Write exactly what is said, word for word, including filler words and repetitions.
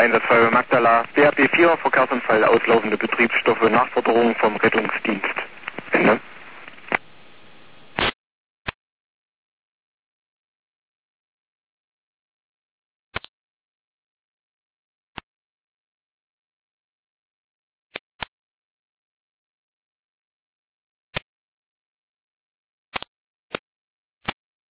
Einsatzfeuerwehr Magdala, B R B vier, Verkehrsunfall, auslaufende Betriebsstoffe, Nachforderung vom Rettungsdienst.